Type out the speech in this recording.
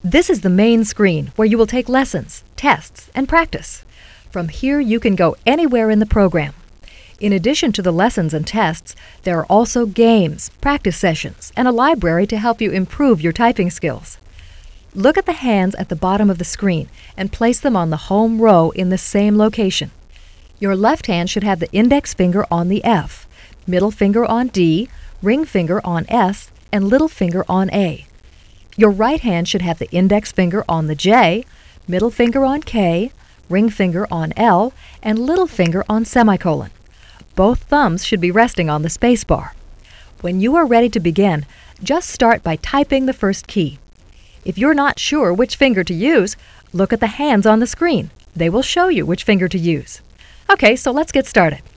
This is the main screen where you will take lessons, tests, and practice. From here you can go anywhere in the program. In addition to the lessons and tests, there are also games, practice sessions, and a library to help you improve your typing skills. Look at the hands at the bottom of the screen and place them on the home row in the same location. Your left hand should have the index finger on the F, middle finger on D, ring finger on S, and little finger on A. Your right hand should have the index finger on the J, middle finger on K, ring finger on L, and little finger on semicolon. Both thumbs should be resting on the space bar. When you are ready to begin, just start by typing the first key. If you're not sure which finger to use, look at the hands on the screen. They will show you which finger to use. Okay, so let's get started.